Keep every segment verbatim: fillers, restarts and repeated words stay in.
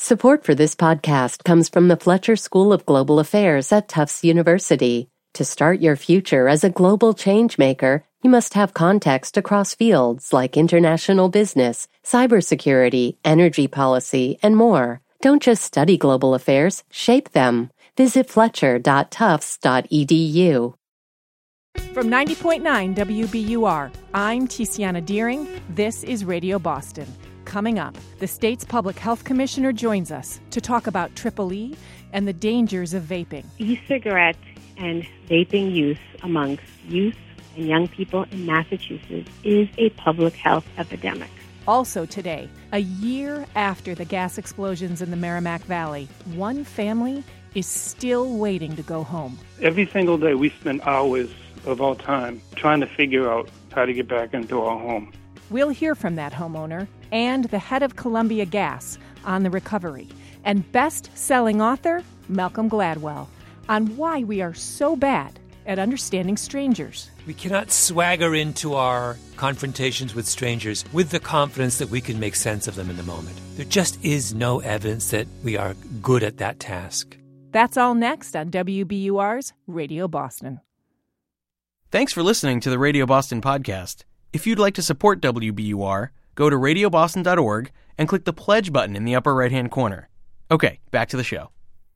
Support for this podcast comes from the Fletcher School of Global Affairs at Tufts University. To start your future as a global changemaker, you must have context across fields like international business, cybersecurity, energy policy, and more. Don't just study global affairs, shape them. Visit fletcher dot tufts dot e d u. From ninety point nine W B U R, I'm Tiziana Deering. This is Radio Boston. Coming up, the state's public health commissioner joins us to talk about Triple E and the dangers of vaping. E-cigarette and vaping use amongst youth and young people in Massachusetts is a public health epidemic. Also today, a year after the gas explosions in the Merrimack Valley, one family is still waiting to go home. Every single day we spend hours of our time trying to figure out how to get back into our home. We'll hear from that homeowner and the head of Columbia Gas on the recovery, and best-selling author Malcolm Gladwell on why we are so bad at understanding strangers. We cannot swagger into our confrontations with strangers with the confidence that we can make sense of them in the moment. There just is no evidence that we are good at that task. That's all next on W B U R's Radio Boston. Thanks for listening to the Radio Boston podcast. If you'd like to support W B U R, go to radio boston dot org and click the pledge button in the upper right-hand corner. Okay, back to the show.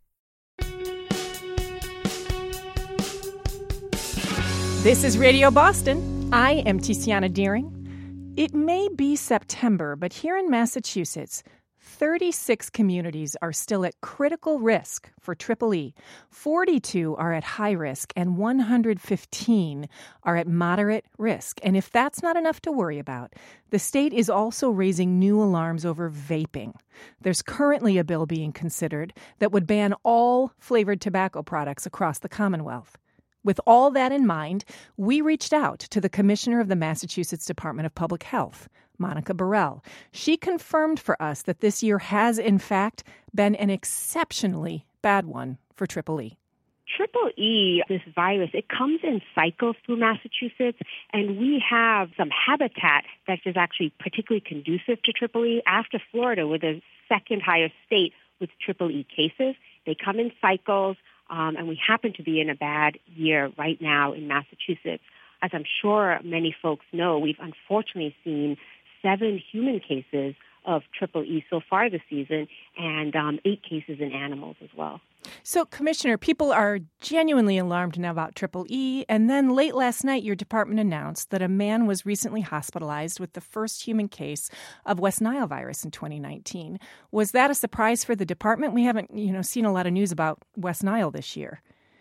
This is Radio Boston. I am Tiziana Deering. It may be September, but here in Massachusetts, thirty-six communities are still at critical risk for Triple E. forty-two are at high risk, and one hundred fifteen are at moderate risk. And if that's not enough to worry about, the state is also raising new alarms over vaping. There's currently a bill being considered that would ban all flavored tobacco products across the Commonwealth. With all that in mind, we reached out to the commissioner of the Massachusetts Department of Public Health, Monica Burrell. She confirmed for us that this year has, in fact, been an exceptionally bad one for Triple E. Triple E, this virus, it comes in cycles through Massachusetts, and we have some habitat that is actually particularly conducive to Triple E. After Florida, we're the second highest state with Triple E cases. They come in cycles. Um, and we happen to be in a bad year right now in Massachusetts. As I'm sure many folks know, we've unfortunately seen seven human cases of Triple E so far this season, and um, eight cases in animals as well. So, Commissioner, people are genuinely alarmed now about Triple E, and then late last night, your department announced that a man was recently hospitalized with the first human case of West Nile virus in twenty nineteen. Was that a surprise for the department? We haven't, you know, seen a lot of news about West Nile this year.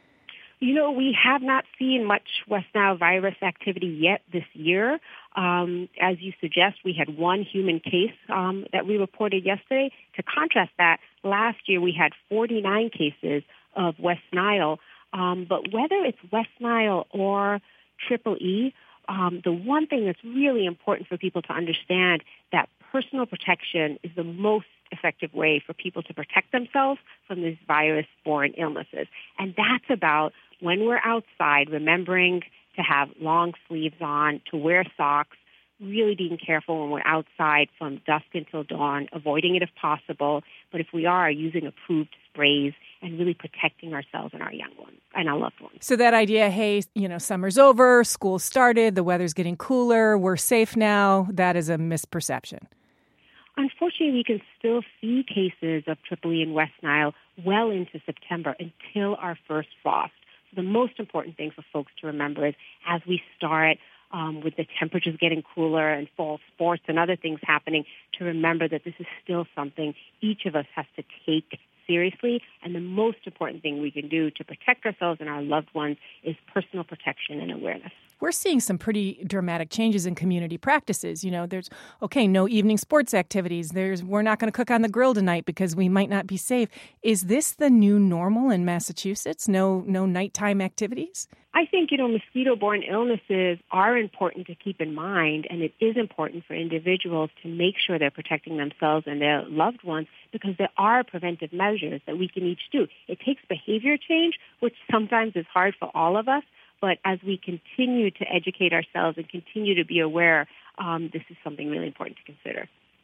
You know, we have not seen much West Nile virus activity yet this year. Um, as you suggest, we had one human case um, that we reported yesterday. To contrast that, last year we had forty-nine cases of West Nile. Um, but whether it's West Nile or Triple E, um, the one thing that's really important for people to understand that personal protection is the most effective way for people to protect themselves from these virus-borne illnesses. And that's about when we're outside, remembering to have long sleeves on, to wear socks, really being careful when we're outside from dusk until dawn, avoiding it if possible. But if we are, using approved sprays and really protecting ourselves and our young ones and our loved ones. So that idea, hey, you know, summer's over, school started, the weather's getting cooler, we're safe now, that is a misperception. Unfortunately, we can still see cases of Triple E in West Nile well into September until our first frost. So the most important thing for folks to remember is as we start um, with the temperatures getting cooler and fall sports and other things happening, to remember that this is still something each of us has to take seriously. And the most important thing we can do to protect ourselves and our loved ones is personal protection and awareness. We're seeing some pretty dramatic changes in community practices. You know, there's, okay, no evening sports activities. There's, we're not going to cook on the grill tonight because we might not be safe. Is this the new normal in Massachusetts? No, no nighttime activities? I think, you know, mosquito-borne illnesses are important to keep in mind, and it is important for individuals to make sure they're protecting themselves and their loved ones because there are preventive measures that we can each do. It takes behavior change, which sometimes is hard for all of us, but as we continue to educate ourselves and continue to be aware, um, this is something really important to consider.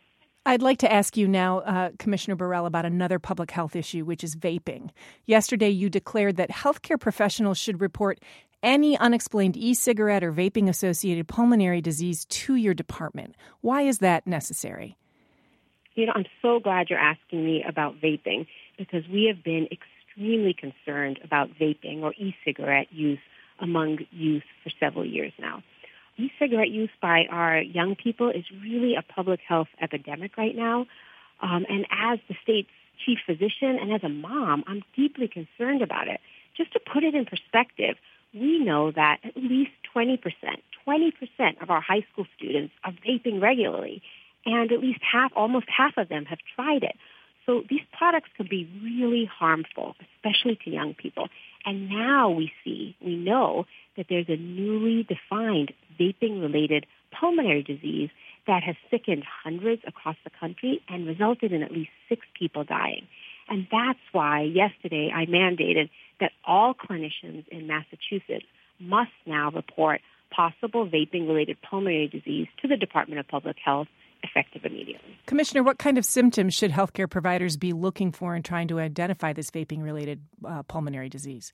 I'd like to ask you now, uh, Commissioner Burrell, about another public health issue, which is vaping. Yesterday, you declared that healthcare professionals should report any unexplained e-cigarette or vaping-associated pulmonary disease to your department. Why is that necessary? You know, I'm so glad you're asking me about vaping because we have been extremely concerned about vaping or e-cigarette use among youth for several years now. E-cigarette use by our young people is really a public health epidemic right now. Um, and as the state's chief physician and as a mom, I'm deeply concerned about it. Just to put it in perspective, we know that at least twenty percent, twenty percent of our high school students are vaping regularly, and at least half, almost half of them have tried it. So these products can be really harmful, especially to young people. And now we see, we know that there's a newly defined vaping-related pulmonary disease that has sickened hundreds across the country and resulted in at least six people dying. And that's why yesterday I mandated that all clinicians in Massachusetts must now report possible vaping-related pulmonary disease to the Department of Public Health effective immediately. Commissioner, what kind of symptoms should healthcare providers be looking for in trying to identify this vaping-related uh, pulmonary disease?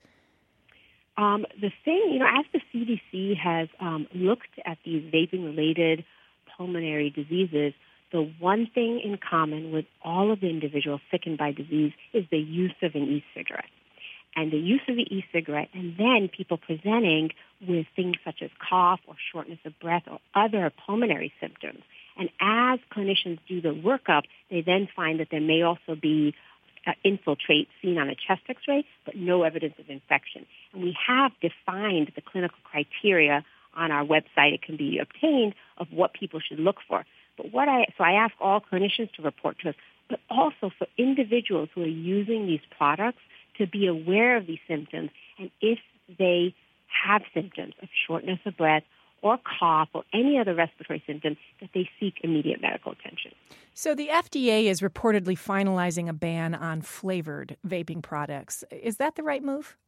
Um, the thing, you know, as the C D C has um, looked at these vaping-related pulmonary diseases, the one thing in common with all of the individuals sickened by disease is the use of an e-cigarette. And the use of the e-cigarette, and then people presenting with things such as cough or shortness of breath or other pulmonary symptoms. And as clinicians do the workup, they then find that there may also be uh, infiltrate seen on a chest X-ray, but no evidence of infection. And we have defined the clinical criteria on our website. It can be obtained of what people should look for. But what I so I ask all clinicians to report to us, but also for individuals who are using these products to be aware of these symptoms, and if they have symptoms of shortness of breath or cough or any other respiratory symptom, that they seek immediate medical attention. So the F D A is reportedly finalizing a ban on flavored vaping products. Is that the right move?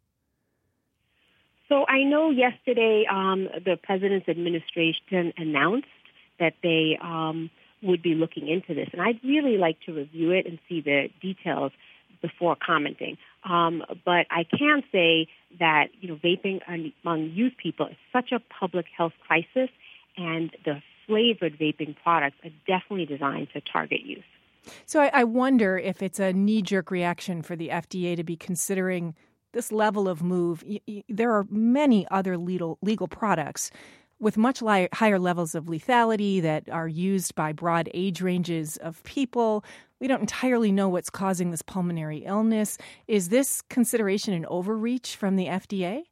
So I know yesterday um, the president's administration announced that they um, would be looking into this, and I'd really like to review it and see the details before commenting. Um, but I can say that, you know, vaping among youth people is such a public health crisis, and the flavored vaping products are definitely designed to target youth. So I, I wonder if it's a knee-jerk reaction for the F D A to be considering this level of move. Y- y- there are many other legal, legal products with much li- higher levels of lethality that are used by broad age ranges of people. We don't entirely know what's causing this pulmonary illness. Is this consideration an overreach from the F D A?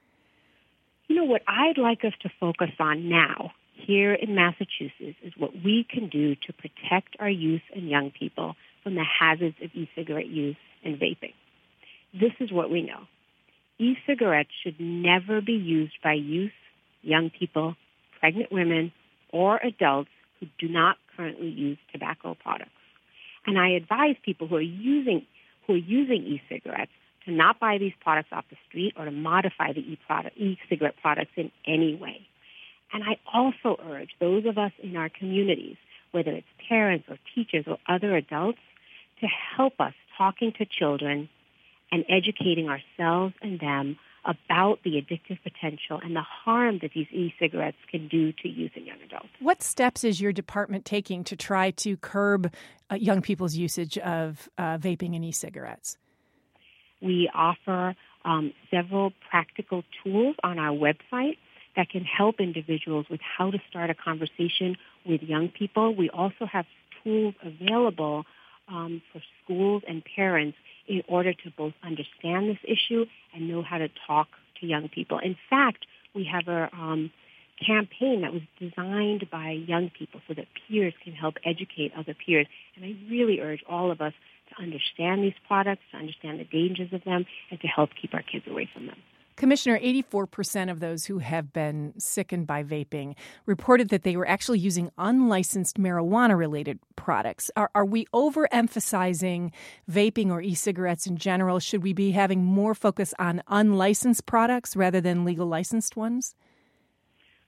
You know, what I'd like us to focus on now here in Massachusetts is what we can do to protect our youth and young people from the hazards of e-cigarette use and vaping. This is what we know. E-cigarettes should never be used by youth, young people, pregnant women, or adults who do not currently use tobacco products. And I advise people who are using who are using e-cigarettes to not buy these products off the street or to modify the e-product, e-cigarette products in any way. And I also urge those of us in our communities, whether it's parents or teachers or other adults, to help us talking to children and educating ourselves and them about the addictive potential and the harm that these e-cigarettes can do to youth and young adults. What steps is your department taking to try to curb uh, young people's usage of uh, vaping and e-cigarettes? We offer um, several practical tools on our website that can help individuals with how to start a conversation with young people. We also have tools available um, for schools and parents in order to both understand this issue and know how to talk to young people. In fact, we have a um, campaign that was designed by young people so that peers can help educate other peers. And I really urge all of us to understand these products, to understand the dangers of them, and to help keep our kids away from them. Commissioner, eighty-four percent of those who have been sickened by vaping reported that they were actually using unlicensed marijuana-related products. Are, are we overemphasizing vaping or e-cigarettes in general? Should we be having more focus on unlicensed products rather than legal licensed ones?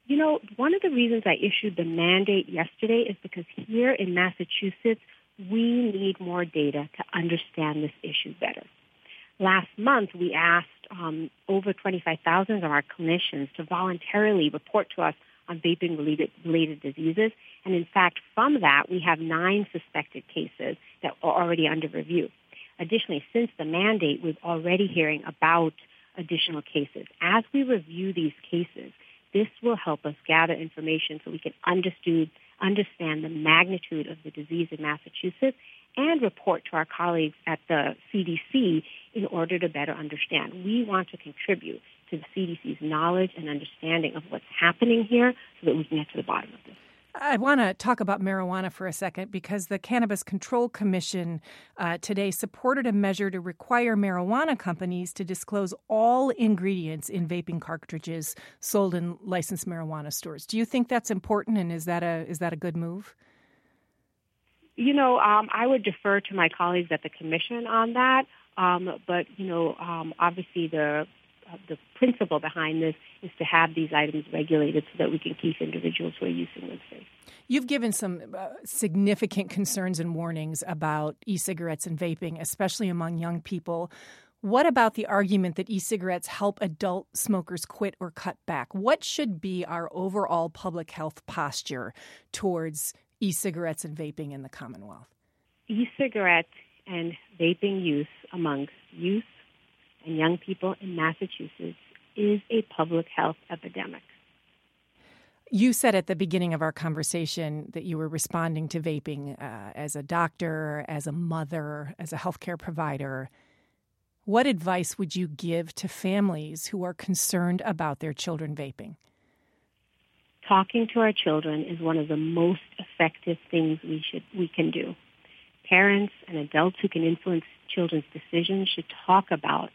You know, one of the reasons I issued the mandate yesterday is because here in Massachusetts, we need more data to understand this issue better. Last month, we asked um, over twenty-five thousand of our clinicians to voluntarily report to us on vaping-related related diseases. And in fact, from that, we have nine suspected cases that are already under review. Additionally, since the mandate, we're already hearing about additional cases. As we review these cases, this will help us gather information so we can understood, understand the magnitude of the disease in Massachusetts and report to our colleagues at the C D C in order to better understand. We want to contribute to the C D C's knowledge and understanding of what's happening here so that we can get to the bottom of this. I want to talk about marijuana for a second because the Cannabis Control Commission uh, today supported a measure to require marijuana companies to disclose all ingredients in vaping cartridges sold in licensed marijuana stores. Do you think that's important, and is that a is that a good move? You know, um, I would defer to my colleagues at the commission on that. Um, but you know, um, obviously the uh, the principle behind this is to have these items regulated so that we can keep individuals who are using them safe. You've given some uh, significant concerns and warnings about e-cigarettes and vaping, especially among young people. What about the argument that e-cigarettes help adult smokers quit or cut back? What should be our overall public health posture towards e-cigarettes and vaping in the Commonwealth? E-cigarette and vaping use amongst youth and young people in Massachusetts is a public health epidemic. You said at the beginning of our conversation that you were responding to vaping uh, as a doctor, as a mother, as a healthcare provider. What advice would you give to families who are concerned about their children vaping? Talking to our children is one of the most effective things we should we can do. Parents and adults who can influence children's decisions should talk about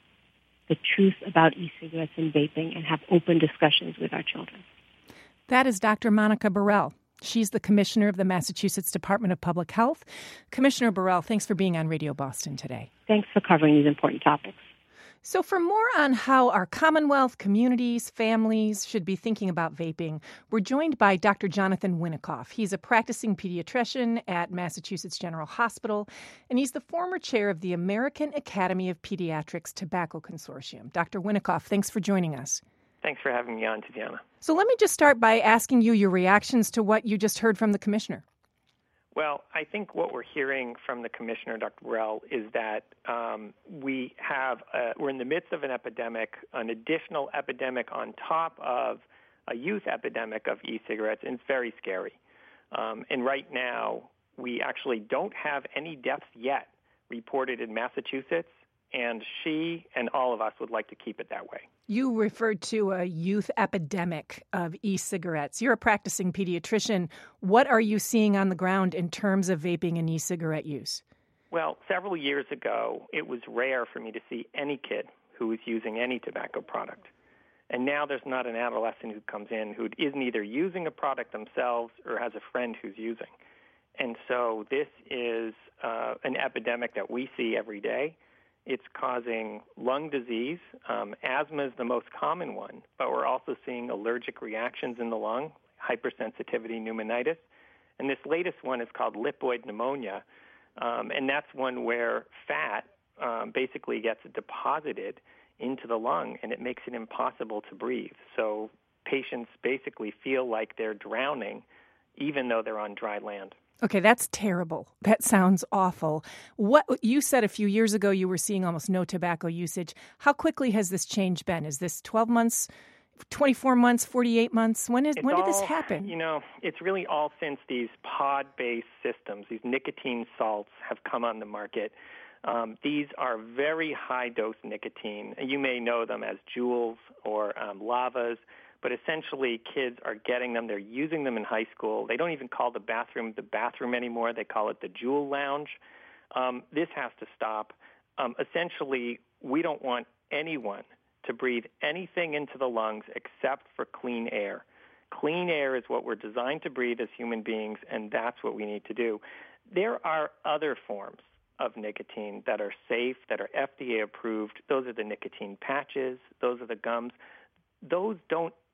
the truth about e-cigarettes and vaping and have open discussions with our children. That is Doctor Monica Burrell. She's the commissioner of the Massachusetts Department of Public Health. Commissioner Burrell, thanks for being on Radio Boston today. Thanks for covering these important topics. So for more on how our Commonwealth, communities, families should be thinking about vaping, we're joined by Doctor Jonathan Winikoff. He's a practicing pediatrician at Massachusetts General Hospital, and he's the former chair of the American Academy of Pediatrics Tobacco Consortium. Doctor Winikoff, thanks for joining us. Thanks for having me on, Tiziana. So let me just start by asking you your reactions to what you just heard from the commissioner. Well, I think what we're hearing from the commissioner, Doctor Burrell, is that um, we have a, we're in the midst of an epidemic, an additional epidemic on top of a youth epidemic of e-cigarettes, and it's very scary. Um, and right now, we actually don't have any deaths yet reported in Massachusetts, and she and all of us would like to keep it that way. You referred to a youth epidemic of e-cigarettes. You're a practicing pediatrician. What are you seeing on the ground in terms of vaping and e-cigarette use? Well, several years ago, it was rare for me to see any kid who was using any tobacco product. And now there's not an adolescent who comes in who isn't either using a product themselves or has a friend who's using. And so this is uh, an epidemic that we see every day. It's causing lung disease. Um, asthma is the most common one, but we're also seeing allergic reactions in the lung, hypersensitivity pneumonitis. And this latest one is called lipoid pneumonia, um, and that's one where fat um, basically gets deposited into the lung, and it makes it impossible to breathe. So patients basically feel like they're drowning, even though they're on dry land. Okay, that's terrible. That sounds awful. What you said a few years ago, you were seeing almost no tobacco usage. How quickly has this change been? Is this twelve months, twenty-four months, forty-eight months? When, is, when did all, this happen? You know, it's really all since these pod-based systems, these nicotine salts have come on the market. Um, these are very high-dose nicotine. You may know them as Juuls or um, Lavas. But essentially, kids are getting them. They're using them in high school. They don't even call the bathroom the bathroom anymore. They call it the Juul lounge. Um, this has to stop. Um, essentially, we don't want anyone to breathe anything into the lungs except for clean air. Clean air is what we're designed to breathe as human beings, and that's what we need to do. There are other forms of nicotine that are safe, that are F D A approved. Those are the nicotine patches. Those are the gums. Those don't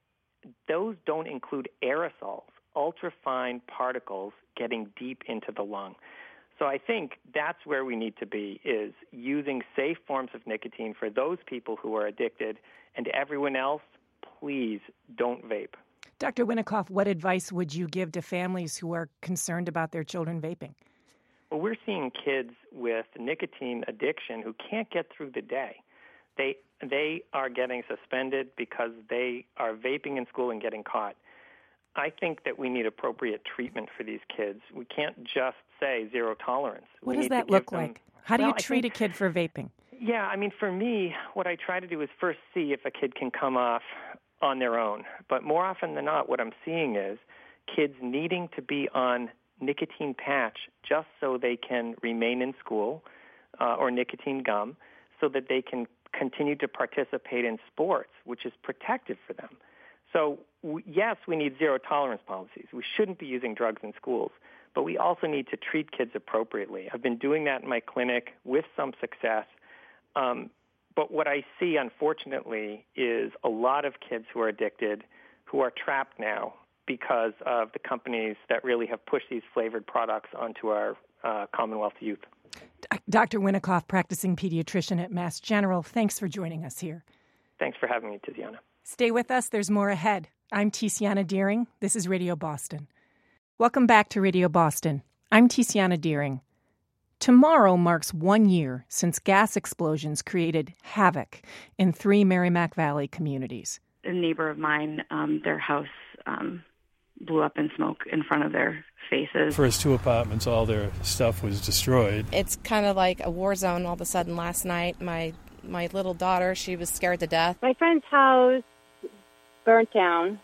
those don't include aerosols, ultrafine particles getting deep into the lung. So I think that's where we need to be, is using safe forms of nicotine for those people who are addicted, and everyone else, please don't vape. Doctor Winikoff, what advice would you give to families who are concerned about their children vaping? Well, we're seeing kids with nicotine addiction who can't get through the day. They they are getting suspended because they are vaping in school and getting caught. I think that we need appropriate treatment for these kids. We can't just say zero tolerance. What we does need that to look give them, like? How do well, you I treat think, a kid for vaping? Yeah, I mean, for me, what I try to do is first see if a kid can come off on their own. But more often than not, what I'm seeing is kids needing to be on nicotine patch just so they can remain in school, uh, or nicotine gum, so that they can continue to participate in sports, which is protective for them. So, w- yes, we need zero tolerance policies. We shouldn't be using drugs in schools, but we also need to treat kids appropriately. I've been doing that in my clinic with some success. Um, but what I see, unfortunately, is a lot of kids who are addicted who are trapped now because of the companies that really have pushed these flavored products onto our uh, Commonwealth youth. Doctor Winikoff, practicing pediatrician at Mass General, thanks for joining us here. Thanks for having me, Tiziana. Stay with us. There's more ahead. I'm Tiziana Deering. This is Radio Boston. Welcome back to Radio Boston. I'm Tiziana Deering. Tomorrow marks one year since gas explosions created havoc in three Merrimack Valley communities. A neighbor of mine, um, their house um, blew up in smoke in front of their faces. First two apartments, all their stuff was destroyed. It's kind of like a war zone all of a sudden last night. My my little daughter, she was scared to death. My friend's house burnt down,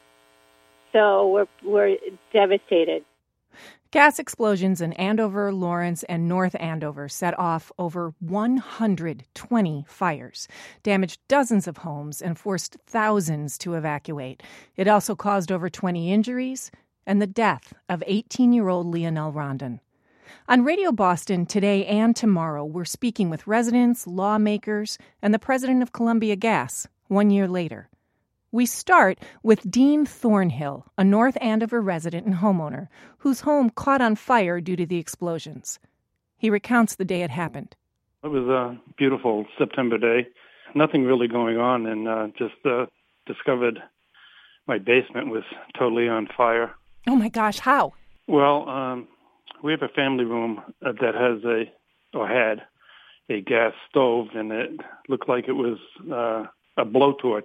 so we're we're devastated. Gas explosions in Andover, Lawrence, and North Andover set off over one hundred twenty fires, damaged dozens of homes, and forced thousands to evacuate. It also caused over twenty injuries and the death of eighteen-year-old Leonel Rondon. On Radio Boston today and tomorrow, we're speaking with residents, lawmakers, and the president of Columbia Gas one year later. We start with Dean Thornhill, a North Andover resident and homeowner, whose home caught on fire due to the explosions. He recounts the day it happened. It was a beautiful September day. Nothing really going on, and uh, just uh, discovered my basement was totally on fire. Oh, my gosh, how? Well, um, we have a family room that has a, or had, a gas stove, and it looked like it was uh, a blowtorch.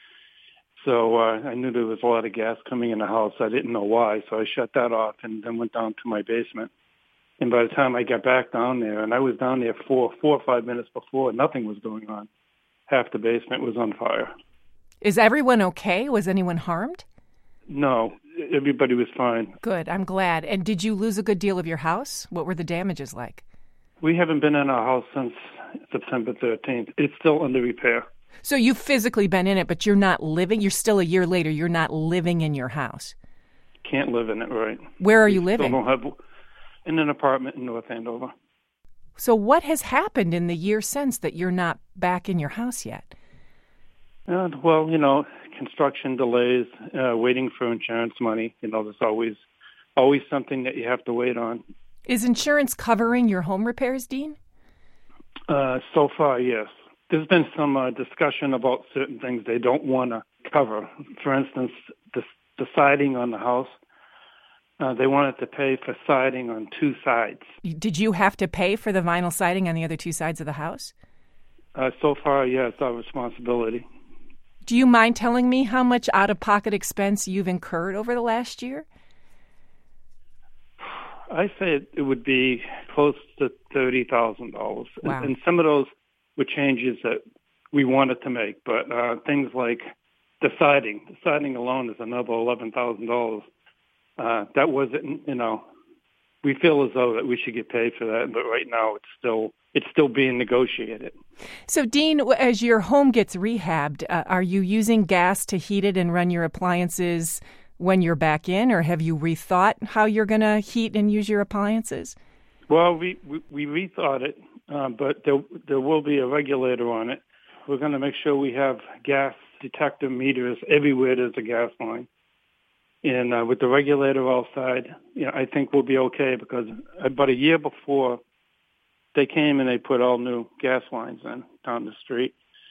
So uh, I knew there was a lot of gas coming in the house. I didn't know why, so I shut that off and then went down to my basement. And by the time I got back down there, and I was down there four, four or five minutes before, nothing was going on. Half the basement was on fire. Is everyone okay? Was anyone harmed? No, everybody was fine. Good, I'm glad. And did you lose a good deal of your house? What were the damages like? We haven't been in our house since September thirteenth. It's still under repair. So you've physically been in it, but you're not living? You're still a year later, you're not living in your house? Can't live in it, right. Where are you we living? Still don't have, in an apartment in North Andover. So what has happened in the year since that you're not back in your house yet? Uh, well, you know, construction delays, uh, waiting for insurance money. You know, there's always always something that you have to wait on. Is insurance covering your home repairs, Dean? Uh, so far, yes. There's been some uh, discussion about certain things they don't want to cover. For instance, the, the siding on the house, uh, they wanted to pay for siding on two sides. Did you have to pay for the vinyl siding on the other two sides of the house? Uh, so far, yeah, it's our responsibility. Do you mind telling me how much out-of-pocket expense you've incurred over the last year? I say it, it would be close to thirty thousand dollars. Wow. And, and some of those were changes that we wanted to make, but uh, things like the siding, the siding alone is another eleven thousand dollars. Uh, that wasn't, you know, we feel as though that we should get paid for that, but right now it's still it's still being negotiated. So, Dean, as your home gets rehabbed, uh, are you using gas to heat it and run your appliances when you're back in, or have you rethought how you're going to heat and use your appliances? Well, we, we, we rethought it, uh, but there, there will be a regulator on it. We're going to make sure we have gas detector meters everywhere there's a gas line. And uh, with the regulator outside, you know, I think we'll be okay, because about a year before, they came and they put all new gas lines in down the street.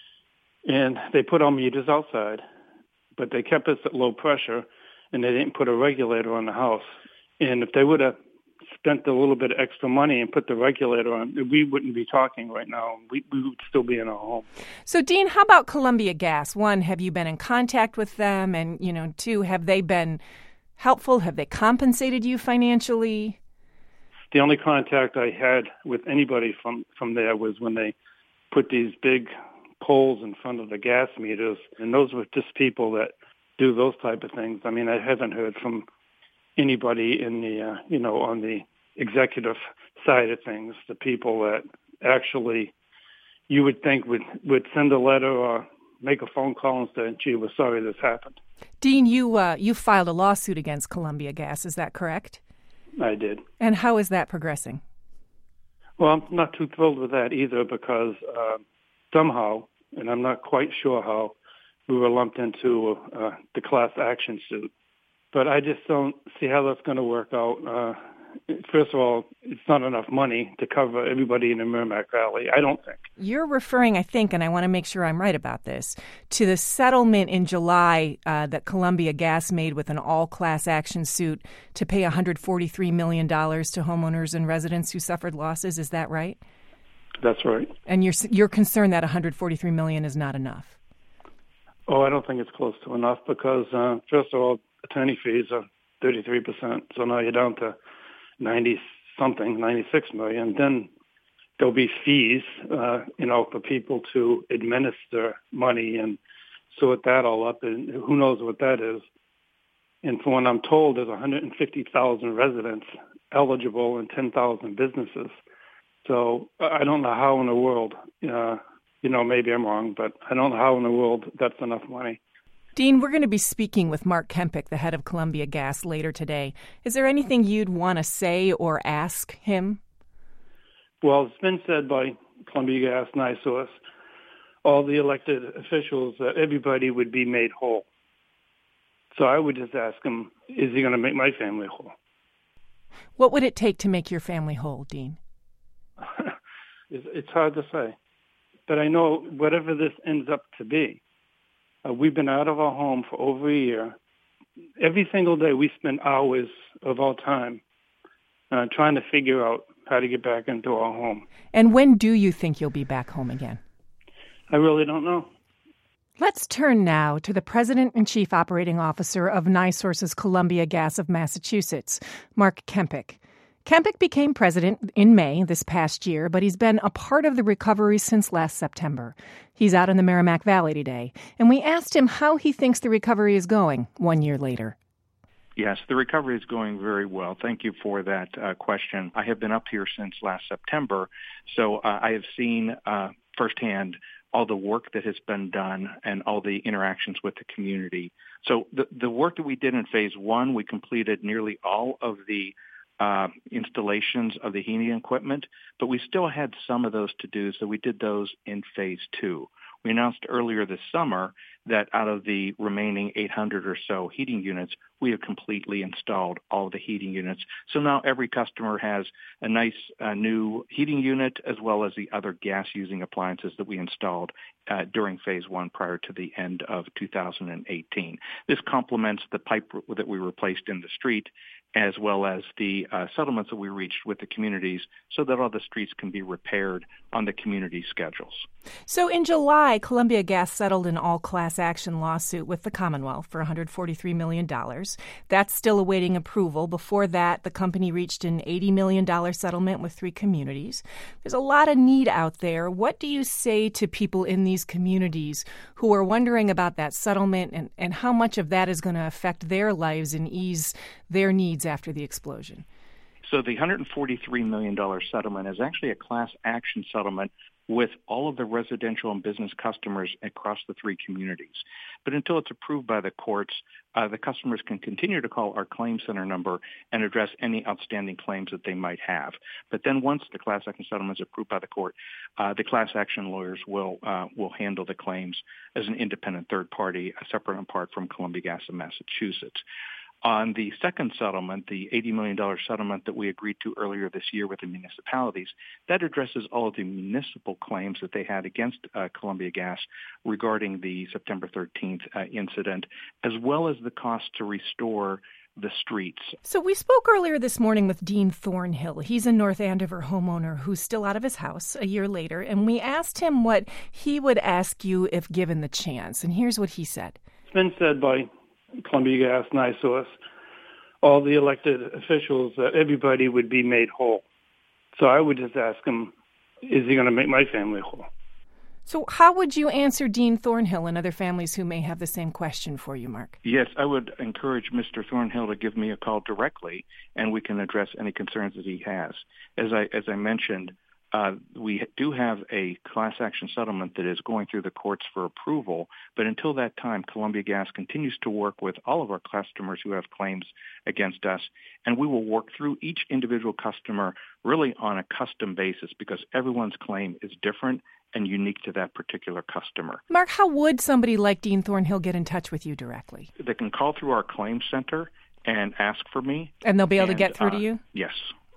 And they put all meters outside, but they kept us at low pressure, and they didn't put a regulator on the house. And if they would have spent a little bit of extra money and put the regulator on, we wouldn't be talking right now. We, we would still be in our home. So, Dean, how about Columbia Gas? One, have you been in contact with them? And, you know, two, have they been helpful? Have they compensated you financially? The only contact I had with anybody from, from there was when they put these big poles in front of the gas meters, and those were just people that do those type of things. I mean, I haven't heard from anybody in the, uh, you know, on the executive side of things, the people that actually you would think would, would send a letter or make a phone call and say, gee, we're sorry this happened. Dean, you uh, you filed a lawsuit against Columbia Gas, is that correct? I did. And how is that progressing? Well, I'm not too thrilled with that either, because uh, somehow, and I'm not quite sure how, we were lumped into uh, the class action suit. But I just don't see how that's going to work out. Uh, first of all, it's not enough money to cover everybody in the Merrimack Valley, I don't think. You're referring, I think, and I want to make sure I'm right about this, to the settlement in July uh, that Columbia Gas made with an all-class action suit to pay one hundred forty-three million dollars to homeowners and residents who suffered losses. Is that right? That's right. And you're you're concerned that one hundred forty-three million dollars is not enough? Oh, I don't think it's close to enough, because, uh, first of all, attorney fees are thirty-three percent. So now you're down to ninety-something, ninety-six million. Then there'll be fees, uh, you know, for people to administer money and sort that all up. And who knows what that is. And from what I'm told, there's one hundred fifty thousand residents eligible and ten thousand businesses. So I don't know how in the world, uh, you know, maybe I'm wrong, but I don't know how in the world that's enough money. Dean, we're going to be speaking with Mark Kempick, the head of Columbia Gas, later today. Is there anything you'd want to say or ask him? Well, it's been said by Columbia Gas, NiSource, all the elected officials, that everybody would be made whole. So I would just ask him, is he going to make my family whole? What would it take to make your family whole, Dean? It's hard to say. But I know whatever this ends up to be, uh, we've been out of our home for over a year. Every single day we spend hours of our time uh, trying to figure out how to get back into our home. And when do you think you'll be back home again? I really don't know. Let's turn now to the President and Chief Operating Officer of NiSource's Columbia Gas of Massachusetts, Mark Kempick. Kempick became president in May this past year, but he's been a part of the recovery since last September. He's out in the Merrimack Valley today, and we asked him how he thinks the recovery is going one year later. Yes, the recovery is going very well. Thank you for that uh, question. I have been up here since last September, so uh, I have seen uh, firsthand all the work that has been done and all the interactions with the community. So the, the work that we did in phase one, we completed nearly all of the Uh, installations of the heating equipment, but we still had some of those to do, so we did those in phase two. We announced earlier this summer that out of the remaining eight hundred or so heating units, we have completely installed all of the heating units. So now every customer has a nice uh, new heating unit, as well as the other gas-using appliances that we installed uh, during phase one prior to the end of two thousand eighteen. This complements the pipe that we replaced in the street, as well as the uh, settlements that we reached with the communities, so that all the streets can be repaired on the community schedules. So in July, Columbia Gas settled an all-class action lawsuit with the Commonwealth for one hundred forty-three million dollars. That's still awaiting approval. Before that, the company reached an eighty million dollars settlement with three communities. There's a lot of need out there. What do you say to people in these communities who are wondering about that settlement and, and how much of that is going to affect their lives and ease their needs after the explosion? So the one hundred forty-three million dollars settlement is actually a class action settlement with all of the residential and business customers across the three communities. But until it's approved by the courts, uh, the customers can continue to call our claim center number and address any outstanding claims that they might have. But then once the class action settlement is approved by the court, uh, the class action lawyers will uh, will handle the claims as an independent third party, uh, separate and apart from Columbia Gas of Massachusetts. On the second settlement, the eighty million dollars settlement that we agreed to earlier this year with the municipalities, that addresses all of the municipal claims that they had against uh, Columbia Gas regarding the September thirteenth uh, incident, as well as the cost to restore the streets. So we spoke earlier this morning with Dean Thornhill. He's a North Andover homeowner who's still out of his house a year later, and we asked him what he would ask you if given the chance. And here's what he said. It's been said by Columbia Gas, NiSource, all the elected officials, that everybody would be made whole. So I would just ask him, is he going to make my family whole? So how would you answer Dean Thornhill and other families who may have the same question for you, Mark? Yes, I would encourage Mister Thornhill to give me a call directly, and we can address any concerns that he has. As I as I mentioned, Uh, we do have a class action settlement that is going through the courts for approval, but until that time, Columbia Gas continues to work with all of our customers who have claims against us, and we will work through each individual customer really on a custom basis because everyone's claim is different and unique to that particular customer. Mark, how would somebody like Dean Thornhill get in touch with you directly? They can call through our claim center and ask for me. And they'll be able and, to get through uh, to you? Yes.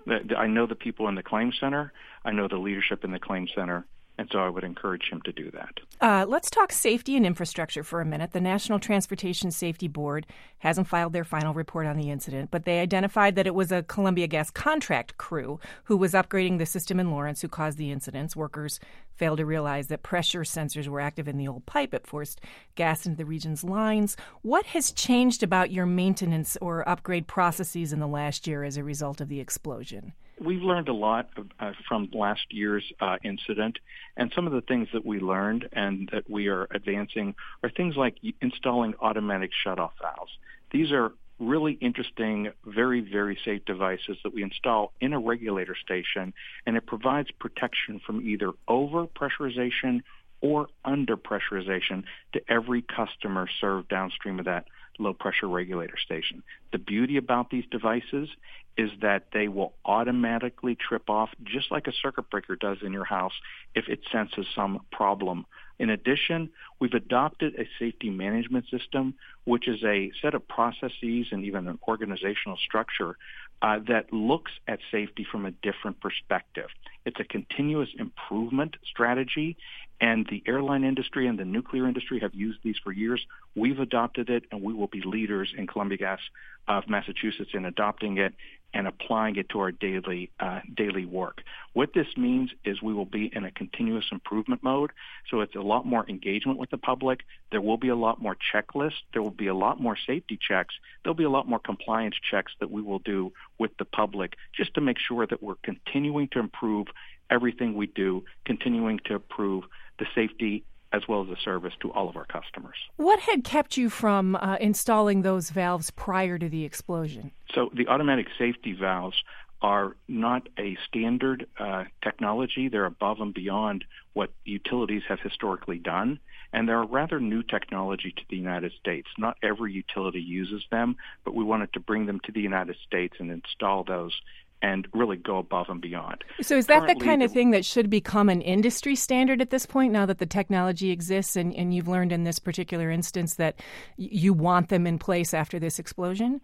I know the people in the claim center. I know the leadership in the claim center. And so I would encourage him to do that. Uh, let's talk safety and infrastructure for a minute. The National Transportation Safety Board hasn't filed their final report on the incident, but they identified that it was a Columbia Gas contract crew who was upgrading the system in Lawrence who caused the incidents. Workers failed to realize that pressure sensors were active in the old pipe. It forced gas into the region's lines. What has changed about your maintenance or upgrade processes in the last year as a result of the explosion? We've learned a lot uh, from last year's uh, incident, and some of the things that we learned and that we are advancing are things like installing automatic shutoff valves. These are really interesting, very, very safe devices that we install in a regulator station, and it provides protection from either over-pressurization or under-pressurization to every customer served downstream of that low-pressure regulator station. The beauty about these devices is that they will automatically trip off just like a circuit breaker does in your house if it senses some problem. In addition, we've adopted a safety management system, which is a set of processes and even an organizational structure uh, that looks at safety from a different perspective. It's a continuous improvement strategy, and the airline industry and the nuclear industry have used these for years. We've adopted it, and we will be leaders in Columbia Gas of Massachusetts in adopting it and applying it to our daily uh, daily work. What this means is we will be in a continuous improvement mode, so it's a lot more engagement with the public. There will be a lot more checklists. There will be a lot more safety checks. There'll be a lot more compliance checks that we will do with the public just to make sure that we're continuing to improve everything we do, continuing to improve the safety as well as the service to all of our customers. What had kept you from uh, installing those valves prior to the explosion? So the automatic safety valves are not a standard uh, technology. They're above and beyond what utilities have historically done, and they're a rather new technology to the United States. Not every utility uses them, but we wanted to bring them to the United States and install those and really go above and beyond. So is that Currently, the kind of thing that should become an industry standard at this point, now that the technology exists and, and you've learned in this particular instance that y- you want them in place after this explosion?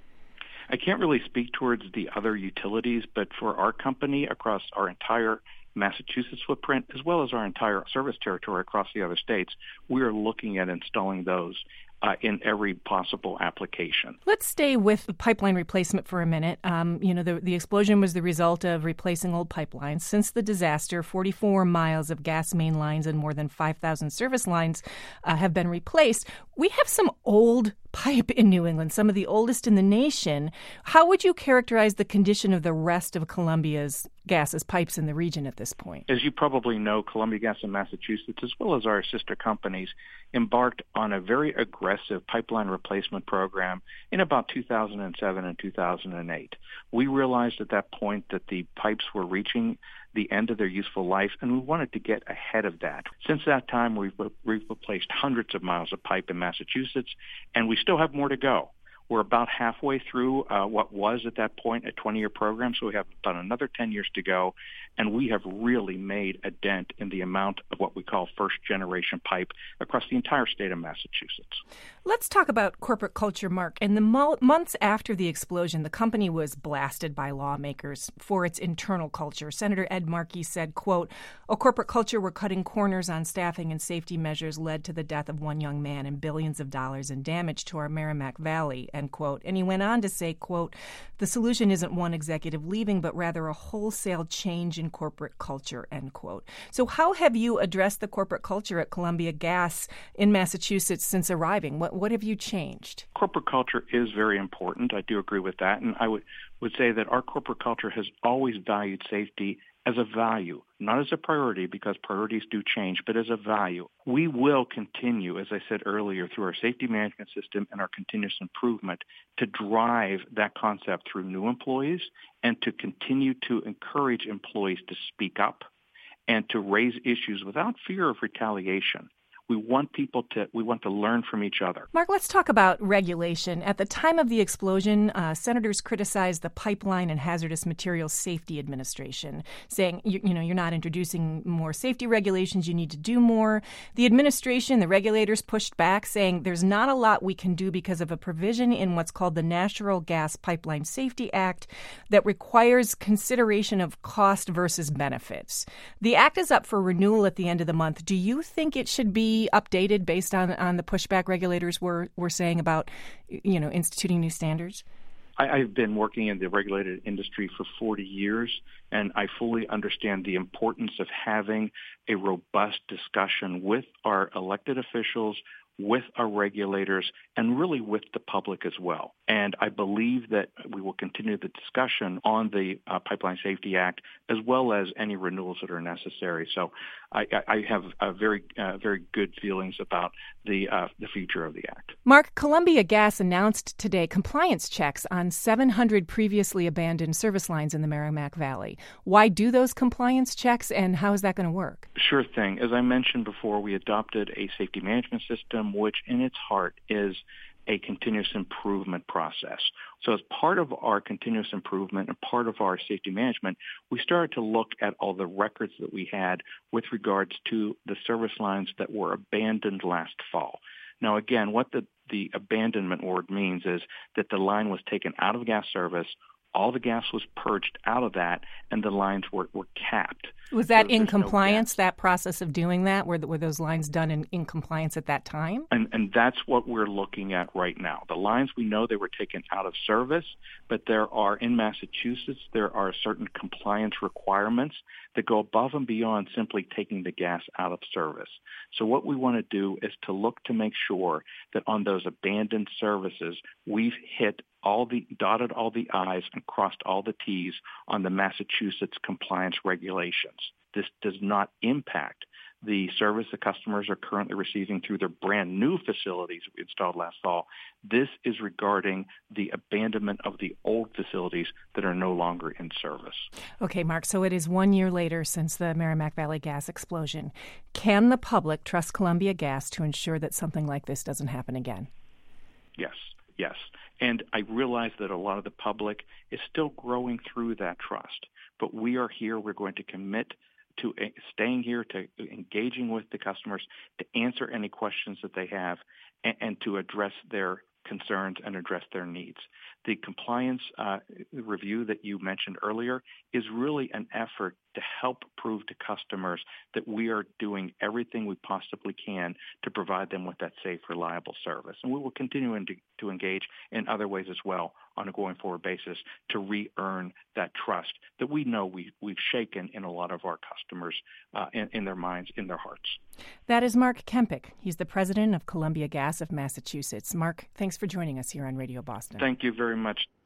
I can't really speak towards the other utilities, but for our company across our entire Massachusetts footprint, as well as our entire service territory across the other states, we are looking at installing those Uh, in every possible application. Let's stay with pipeline replacement for a minute. Um, you know, the, the explosion was the result of replacing old pipelines. Since the disaster, forty-four miles of gas main lines and more than five thousand service lines uh, have been replaced. We have some old pipe in New England, some of the oldest in the nation. How would you characterize the condition of the rest of Columbia's gases pipes in the region at this point? As you probably know, Columbia Gas of Massachusetts, as well as our sister companies, embarked on a very aggressive pipeline replacement program in about two thousand seven and two thousand eight. We realized at that point that the pipes were reaching the end of their useful life, and we wanted to get ahead of that. Since that time, we've, we've replaced hundreds of miles of pipe in Massachusetts, and we still have more to go. We're about halfway through uh, what was at that point a twenty-year program, so we have about another ten years to go, and we have really made a dent in the amount of what we call first-generation pipe across the entire state of Massachusetts. Let's talk about corporate culture, Mark. In the mo- months after the explosion, the company was blasted by lawmakers for its internal culture. Senator Ed Markey said, quote, "A corporate culture where cutting corners on staffing and safety measures led to the death of one young man and billions of dollars in damage to our Merrimack Valley," end quote. And he went on to say, quote, "The solution isn't one executive leaving, but rather a wholesale change in corporate culture," end quote. So how have you addressed the corporate culture at Columbia Gas in Massachusetts since arriving? What what have you changed? Corporate culture is very important. I do agree with that. And I would, would say that our corporate culture has always valued safety as a value, not as a priority, because priorities do change, but as a value. We will continue, as I said earlier, through our safety management system and our continuous improvement to drive that concept through new employees and to continue to encourage employees to speak up and to raise issues without fear of retaliation. We want people to, we want to learn from each other. Mark, let's talk about regulation. At the time of the explosion, uh, senators criticized the Pipeline and Hazardous Materials Safety Administration, saying, you, you know, you're not introducing more safety regulations, you need to do more. The administration, the regulators pushed back, saying there's not a lot we can do because of a provision in what's called the Natural Gas Pipeline Safety Act that requires consideration of cost versus benefits. The act is up for renewal at the end of the month. Do you think it should be updated based on, on the pushback regulators were, were saying about, you know, instituting new standards? I, I've been working in the regulated industry for forty years, and I fully understand the importance of having a robust discussion with our elected officials, with our regulators, and really with the public as well. And I believe that we will continue the discussion on the uh, Pipeline Safety Act as well as any renewals that are necessary. So I, I have uh, very, uh, very good feelings about the uh, the future of the act. Mark, Columbia Gas announced today compliance checks on seven hundred previously abandoned service lines in the Merrimack Valley. Why do those compliance checks, and how is that going to work? Sure thing. As I mentioned before, we adopted a safety management system, which in its heart is a continuous improvement process. So as part of our continuous improvement and part of our safety management, we started to look at all the records that we had with regards to the service lines that were abandoned last fall. Now, again, what the, the abandonment word means is that the line was taken out of gas service, all the gas was purged out of that, and the lines were, were capped. Was that so in compliance, no that process of doing that? Were, were those lines done in, in compliance at that time? And, and that's what we're looking at right now. The lines, we know they were taken out of service, but there are, in Massachusetts, there are certain compliance requirements that go above and beyond simply taking the gas out of service. So what we want to do is to look to make sure that on those abandoned services, we've hit all the, dotted all the I's and crossed all the T's on the Massachusetts compliance regulations. This does not impact the service the customers are currently receiving through their brand new facilities we installed last fall. This is regarding the abandonment of the old facilities that are no longer in service. Okay, Mark, so it is one year later since the Merrimack Valley gas explosion. Can the public trust Columbia Gas to ensure that something like this doesn't happen again? Yes, yes. And I realize that a lot of the public is still growing through that trust. But we are here. We're going to commit to staying here, to engaging with the customers, to answer any questions that they have, and, and to address their concerns and address their needs. The compliance uh, review that you mentioned earlier is really an effort to help prove to customers that we are doing everything we possibly can to provide them with that safe, reliable service. And we will continue to, to engage in other ways as well on a going forward basis to re-earn that trust that we know we, we've shaken in a lot of our customers uh, in, in their minds, in their hearts. That is Mark Kempick. He's the president of Columbia Gas of Massachusetts. Mark, thanks for joining us here on Radio Boston. Thank you very much.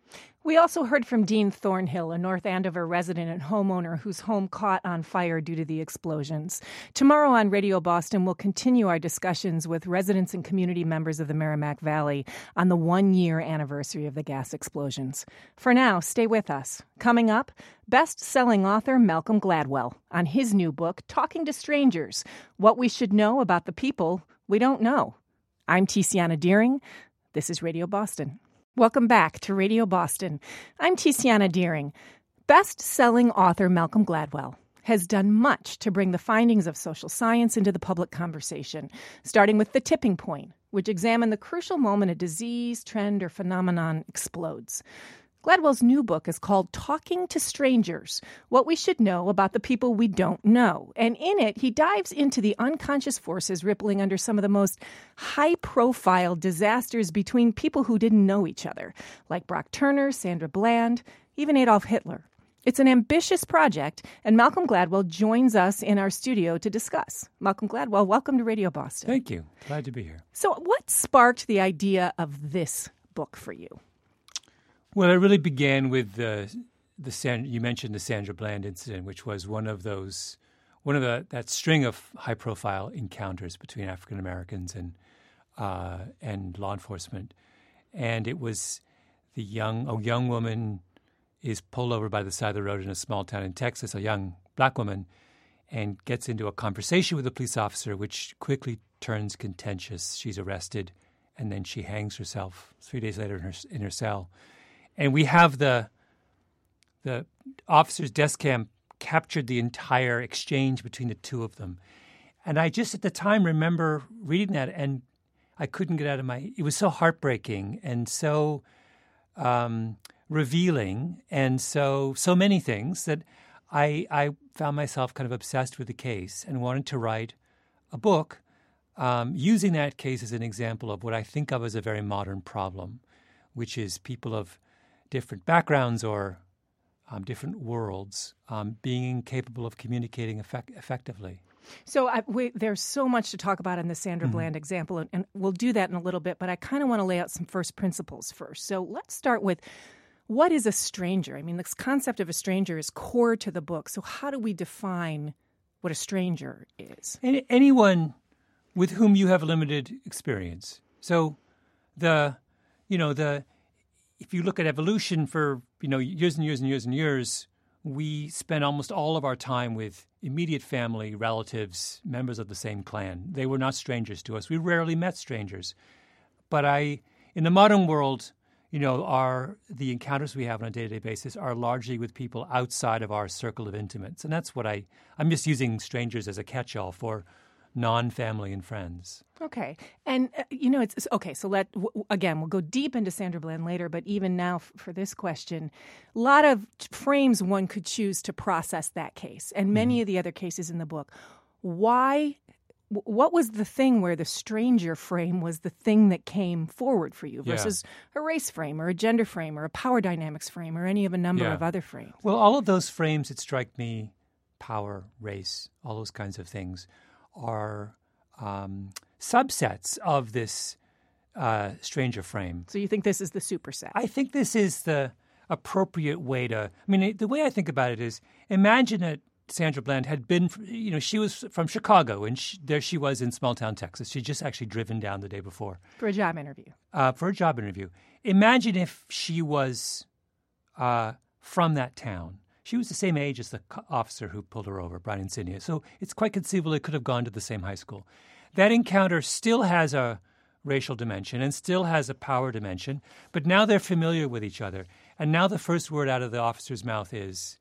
We also heard from Dean Thornhill, a North Andover resident and homeowner whose home caught on fire due to the explosions. Tomorrow on Radio Boston, we'll continue our discussions with residents and community members of the Merrimack Valley on the one-year anniversary of the gas explosions. For now, stay with us. Coming up, best-selling author Malcolm Gladwell on his new book, Talking to Strangers, What We Should Know About the People We Don't Know. I'm Tiziana Deering. This is Radio Boston. Welcome back to Radio Boston. I'm Tiziana Deering. Best-selling author Malcolm Gladwell has done much to bring the findings of social science into the public conversation, starting with The Tipping Point, which examined the crucial moment a disease, trend, or phenomenon explodes. Gladwell's new book is called Talking to Strangers, What We Should Know About the People We Don't Know. And in it, he dives into the unconscious forces rippling under some of the most high-profile disasters between people who didn't know each other, like Brock Turner, Sandra Bland, even Adolf Hitler. It's an ambitious project, and Malcolm Gladwell joins us in our studio to discuss. Malcolm Gladwell, welcome to Radio Boston. Thank you. Glad to be here. So what sparked the idea of this book for you? Well, it really began with the the San, you mentioned the Sandra Bland incident, which was one of those one of the that string of high profile encounters between African Americans and uh, and law enforcement, and it was the young a young woman is pulled over by the side of the road in a small town in Texas, a young black woman, and gets into a conversation with a police officer, which quickly turns contentious. She's arrested, and then she hangs herself three days later in her in her cell. And we have the the officer's desk cam captured the entire exchange between the two of them. And I just at the time remember reading that, and I couldn't get out of my – it was so heartbreaking and so um, revealing and so so many things that I, I found myself kind of obsessed with the case and wanted to write a book um, using that case as an example of what I think of as a very modern problem, which is people of – different backgrounds or um, different worlds um, being capable of communicating effect- effectively. So I, we, there's so much to talk about in the Sandra mm-hmm. Bland example, and, and we'll do that in a little bit, but I kind of want to lay out some first principles first. So let's start with, what is a stranger? I mean, this concept of a stranger is core to the book. So how do we define what a stranger is? Any, anyone with whom you have limited experience. So the, you know, the... If you look at evolution for, you know, years and years and years and years, we spend almost all of our time with immediate family, relatives, members of the same clan. They were not strangers to us. We rarely met strangers. But I, in the modern world, you know, our the encounters we have on a day-to-day basis are largely with people outside of our circle of intimates. And that's what I, I'm just using strangers as a catch-all for non-family and friends. Okay. And, uh, you know, it's okay. So let, w- again, we'll go deep into Sandra Bland later, but even now f- for this question, a lot of frames one could choose to process that case and many mm-hmm. of the other cases in the book. Why, w- what was the thing where the stranger frame was the thing that came forward for you versus yeah. a race frame or a gender frame or a power dynamics frame or any of a number yeah. of other frames? Well, all of those frames that strike me, power, race, all those kinds of things, are um, subsets of this uh, stranger frame. So you think this is the superset? I think this is the appropriate way to – I mean, the way I think about it is imagine that Sandra Bland had been – you know, she was from Chicago, and she, there she was in small-town Texas. She'd just actually driven down the day before. For a job interview. Uh, for a job interview. Imagine if she was uh, from that town. She was the same age as the officer who pulled her over, Brian Insignia. So it's quite conceivable they could have gone to the same high school. That encounter still has a racial dimension and still has a power dimension, but now they're familiar with each other. And now the first word out of the officer's mouth is,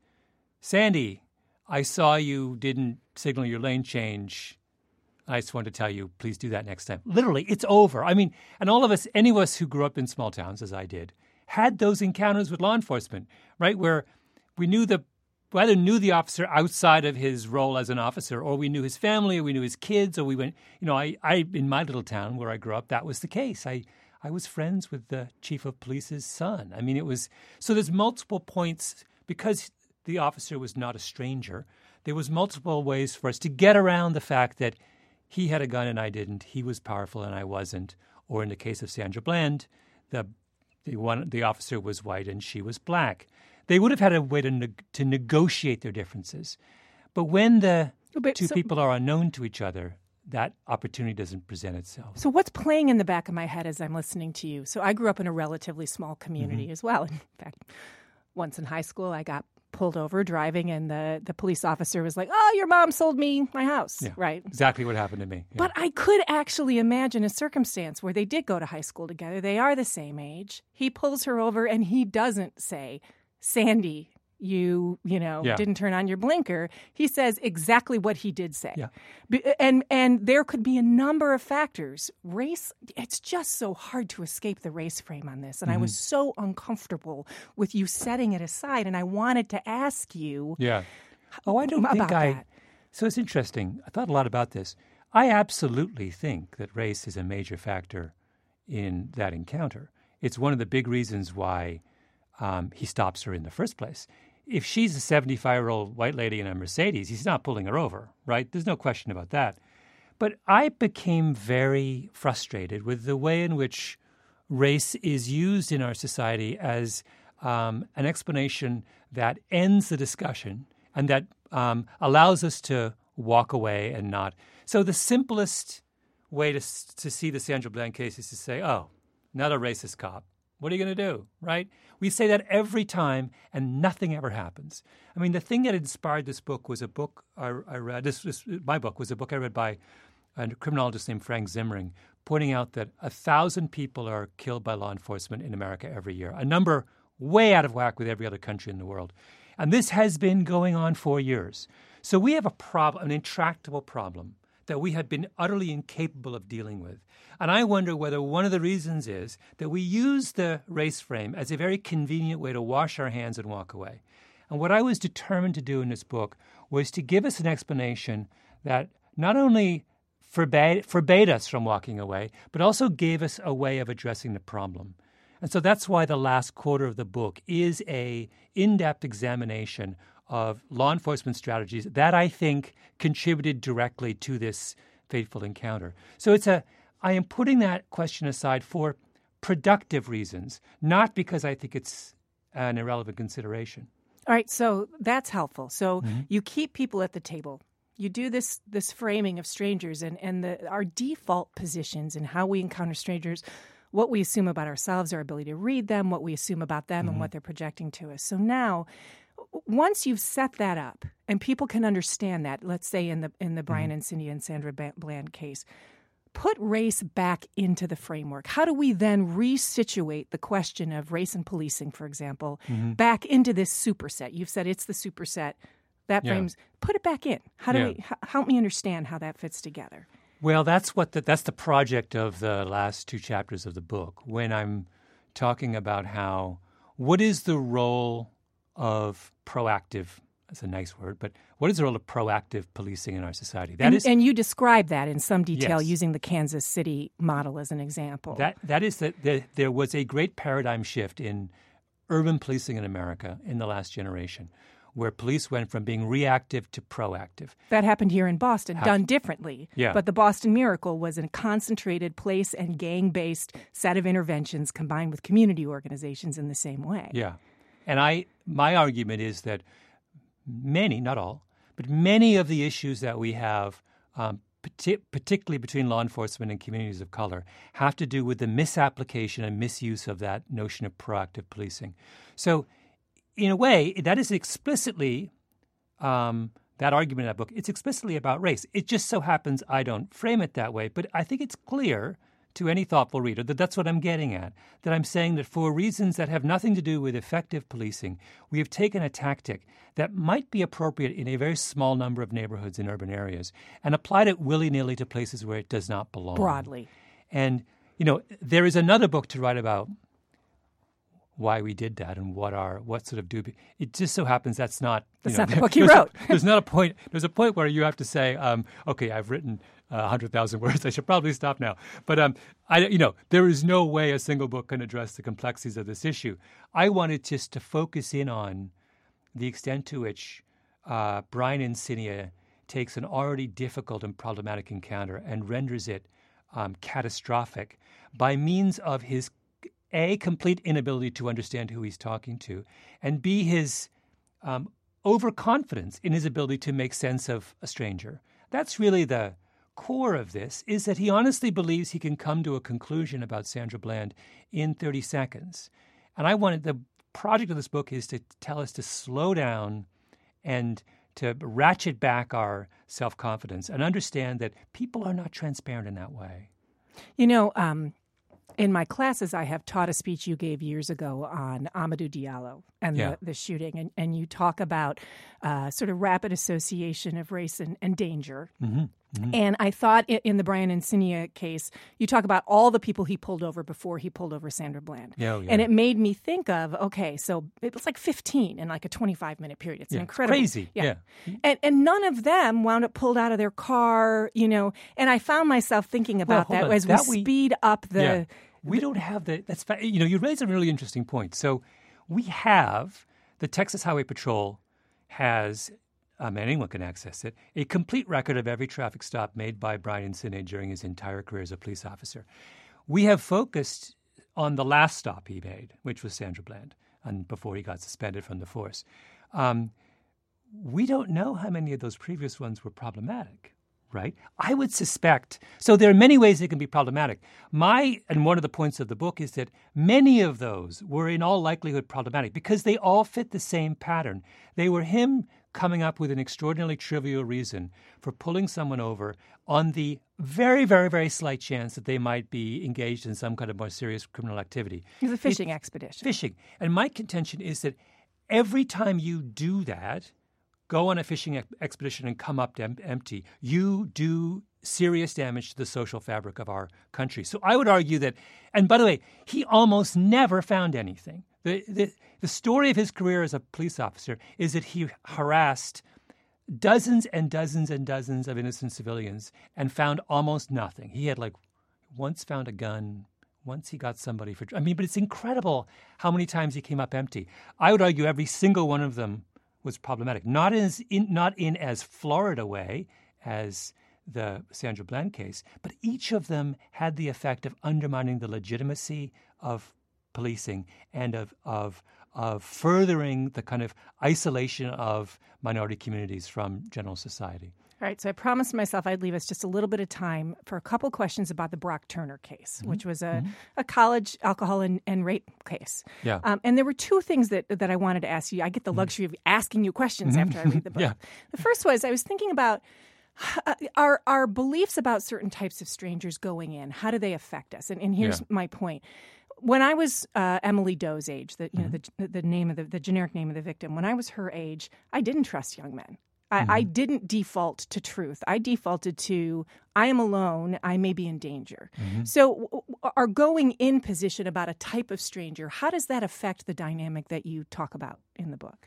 Sandy, I saw you didn't signal your lane change. I just wanted to tell you, please do that next time. Literally, it's over. I mean, and all of us, any of us who grew up in small towns, as I did, had those encounters with law enforcement, right, where we knew the we either knew the officer outside of his role as an officer, or we knew his family, or we knew his kids, or we went, you know, I, I in my little town where I grew up, that was the case. I, I was friends with the chief of police's son. I mean, it was, so there's multiple points, because the officer was not a stranger, there was multiple ways for us to get around the fact that he had a gun and I didn't, he was powerful and I wasn't, or in the case of Sandra Bland, the the one the officer was white and she was black. They would have had a way to ne- to negotiate their differences. But when the but, two so, people are unknown to each other, that opportunity doesn't present itself. So what's playing in the back of my head as I'm listening to you? So I grew up in a relatively small community mm-hmm. as well. In fact, once in high school, I got pulled over driving, and the, the police officer was like, oh, your mom sold me my house, yeah, right? Exactly what happened to me. Yeah. But I could actually imagine a circumstance where they did go to high school together. They are the same age. He pulls her over, and he doesn't say, Sandy, you, you know, yeah. didn't turn on your blinker. He says exactly what he did say. Yeah. And and there could be a number of factors. Race, it's just so hard to escape the race frame on this. And mm-hmm. I was so uncomfortable with you setting it aside. And I wanted to ask you Yeah. Oh, I don't about think I... that. So it's interesting. I thought a lot about this. I absolutely think that race is a major factor in that encounter. It's one of the big reasons why um, he stops her in the first place. If she's a seventy-five-year-old white lady in a Mercedes, he's not pulling her over, right? There's no question about that. But I became very frustrated with the way in which race is used in our society as um, an explanation that ends the discussion and that um, allows us to walk away and not. So the simplest way to to see the Sandra Bland case is to say, oh, not a racist cop. What are you going to do, right? We say that every time, and nothing ever happens. I mean, the thing that inspired this book was a book I, I read. This was my book was a book I read by a criminologist named Frank Zimmering, pointing out that a thousand people are killed by law enforcement in America every year, a number way out of whack with every other country in the world. And this has been going on for years. So we have a problem, an intractable problem that we have been utterly incapable of dealing with. And I wonder whether one of the reasons is that we use the race frame as a very convenient way to wash our hands and walk away. And what I was determined to do in this book was to give us an explanation that not only forbade, forbade us from walking away, but also gave us a way of addressing the problem. And so that's why the last quarter of the book is a in-depth examination of law enforcement strategies that I think contributed directly to this fateful encounter. So it's a, I am putting that question aside for productive reasons, not because I think it's an irrelevant consideration. All right, so that's helpful. So mm-hmm. you keep people at the table. You do this this framing of strangers and, and the, our default positions and how we encounter strangers, what we assume about ourselves, our ability to read them, what we assume about them, mm-hmm. and what they're projecting to us. So now, once you've set that up and people can understand that, let's say in the in the Brian mm-hmm. and Cindy and Sandra Bland case, put race back into the framework. How do we then resituate the question of race and policing, for example, mm-hmm. back into this superset? You've said it's the superset. That yeah. frames, put it back in. How do yeah. we h- help me understand how that fits together? Well, that's what the, that's the project of the last two chapters of the book. When I'm talking about how what is the role of proactive, that's a nice word, but what is the role of proactive policing in our society? That and, is, and you describe that in some detail yes. using the Kansas City model as an example. That That is that the, there was a great paradigm shift in urban policing in America in the last generation, where police went from being reactive to proactive. That happened here in Boston, How, done differently. Yeah. But the Boston Miracle was a concentrated place and gang-based set of interventions combined with community organizations in the same way. Yeah. And I, my argument is that many, not all, but many of the issues that we have, um, partic- particularly between law enforcement and communities of color, have to do with the misapplication and misuse of that notion of proactive policing. So, in a way, that is explicitly, um, that argument in that book, it's explicitly about race. It just so happens I don't frame it that way, but I think it's clear to any thoughtful reader that that's what I'm getting at, that I'm saying that for reasons that have nothing to do with effective policing, we have taken a tactic that might be appropriate in a very small number of neighborhoods in urban areas and applied it willy-nilly to places where it does not belong. Broadly. And, you know, there is another book to write about why we did that and what our what sort of do. It just so happens that's not that's you know, not the book you wrote. A, there's not a point. There's a point where you have to say, um, okay, I've written a uh, hundred thousand words. I should probably stop now. But um, I, you know, there is no way a single book can address the complexities of this issue. I wanted just to focus in on the extent to which uh, Brian Encinia takes an already difficult and problematic encounter and renders it um, catastrophic by means of his A, complete inability to understand who he's talking to, and B, his um, overconfidence in his ability to make sense of a stranger. That's really the core of this, is that he honestly believes he can come to a conclusion about Sandra Bland in thirty seconds. And I wanted, the project of this book is to tell us to slow down and to ratchet back our self-confidence and understand that people are not transparent in that way. You know, um, in my classes, I have taught a speech you gave years ago on Amadou Diallo and Yeah. the, the shooting, and, and you talk about uh, sort of rapid association of race and, and danger. Mm-hmm. Mm-hmm. And I thought i- in the Brian Encinia case, you talk about all the people he pulled over before he pulled over Sandra Bland. Yeah, oh, yeah. And it made me think of, okay, so it was like fifteen in like a twenty-five minute period. It's Yeah, an it's incredible. crazy. Yeah. And, and none of them wound up pulled out of their car, you know. And I found myself thinking about Well, hold that on. as That we we- speed up the. Yeah. We don't have the, that's, fa- you know, you raise a really interesting point. So we have, the Texas Highway Patrol has, um, and anyone can access it, a complete record of every traffic stop made by Brian Encinia during his entire career as a police officer. We have focused on the last stop he made, which was Sandra Bland, and before he got suspended from the force. Um, we don't know how many of those previous ones were problematic. Right? I would suspect, so there are many ways they can be problematic. My, and one of the points of the book is that many of those were in all likelihood problematic because they all fit the same pattern. They were him coming up with an extraordinarily trivial reason for pulling someone over on the very, very, very slight chance that they might be engaged in some kind of more serious criminal activity. It was a fishing It- expedition. Fishing. And my contention is that every time you do that, go on a fishing ex- expedition and come up em- empty, you do serious damage to the social fabric of our country. So I would argue that, and by the way, he almost never found anything. The, the, the story of his career as a police officer is that he harassed dozens and dozens and dozens of innocent civilians and found almost nothing. He had like once found a gun, once he got somebody for, I mean, but it's incredible how many times he came up empty. I would argue every single one of them was problematic, not as in not in as florid a way as the Sandra Bland case, but each of them had the effect of undermining the legitimacy of policing and of of of furthering the kind of isolation of minority communities from general society. All right, so I promised myself I'd leave us just a little bit of time for a couple questions about the Brock Turner case, Mm-hmm. which was a, a college alcohol and, and rape case. Yeah. Um, and there were two things that, that I wanted to ask you. I get the luxury of asking you questions after I read the book. Yeah. The first was I was thinking about uh, our our beliefs about certain types of strangers going in. How do they affect us? And, and here's Yeah. my point. When I was uh, Emily Doe's age, the you know Mm-hmm. the the name of the, the generic name of the victim, when I was her age, I didn't trust young men. I, I didn't default to truth. I defaulted to, I am alone, I may be in danger. So w- w- our going in position about a type of stranger, how does that affect the dynamic that you talk about in the book?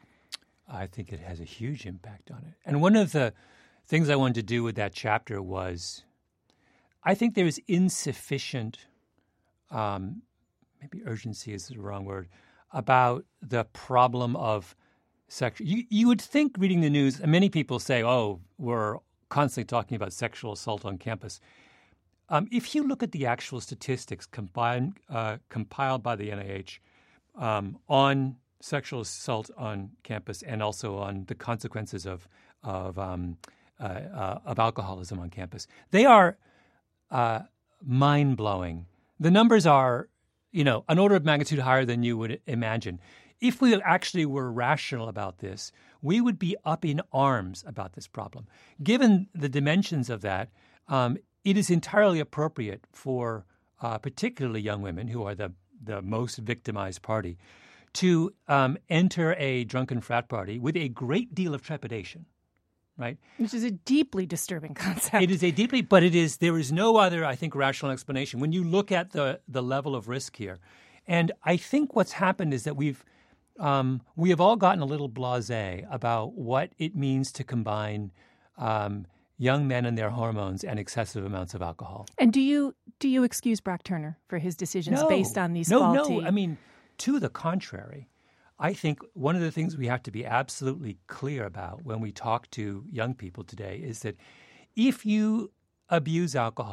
I think it has a huge impact on it. And one of the things I wanted to do with that chapter was, I think there is insufficient, um, maybe urgency is the wrong word, about the problem of sexual. You, you would think reading the news, and many people say, oh, we're constantly talking about sexual assault on campus. Um, if you look at the actual statistics combined, uh, compiled by the N I H um, on sexual assault on campus and also on the consequences of of, um, uh, uh, of alcoholism on campus, they are uh, mind-blowing. The numbers are, you know, an order of magnitude higher than you would imagine. If we actually were rational about this, we would be up in arms about this problem. Given the dimensions of that, um, it is entirely appropriate for uh, particularly young women, who are the, the most victimized party, to um, enter a drunken frat party with a great deal of trepidation, right? Which is a deeply disturbing concept. It is a deeply, but it is, there is no other, I think, rational explanation. When you look at the, the level of risk here, and I think what's happened is that we've, Um, we have all gotten a little blasé about what it means to combine um, young men and their hormones and excessive amounts of alcohol. And do you do you excuse Brock Turner for his decisions No. based on these no, faulty? No, I mean, to the contrary. I think one of the things we have to be absolutely clear about when we talk to young people today is that if you abuse alcohol,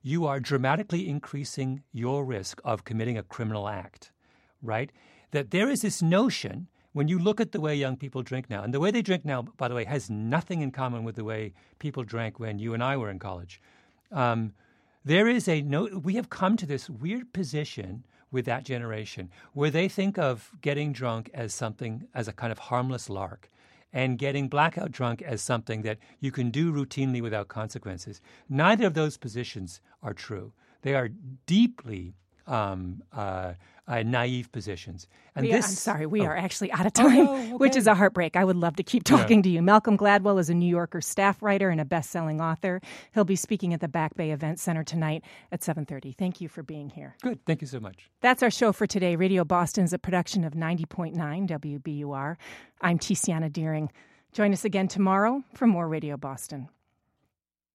you are dramatically increasing your risk of committing a criminal act, right? That there is this notion, when you look at the way young people drink now, and the way they drink now, by the way, has nothing in common with the way people drank when you and I were in college. Um, there is a no, we have come to this weird position with that generation where they think of getting drunk as something, as a kind of harmless lark, and getting blackout drunk as something that you can do routinely without consequences. Neither of those positions are true. They are deeply um, uh, uh, naive positions. And we, this, I'm sorry, we oh. are actually out of time, oh, no, okay. which is a heartbreak. I would love to keep talking yeah. to you. Malcolm Gladwell is a New Yorker staff writer and a best-selling author. He'll be speaking at the Back Bay Event Center tonight at seven thirty. Thank you for being here. Good. Thank you so much. That's our show for today. Radio Boston is a production of ninety point nine W B U R. I'm Tiziana Deering. Join us again tomorrow for more Radio Boston.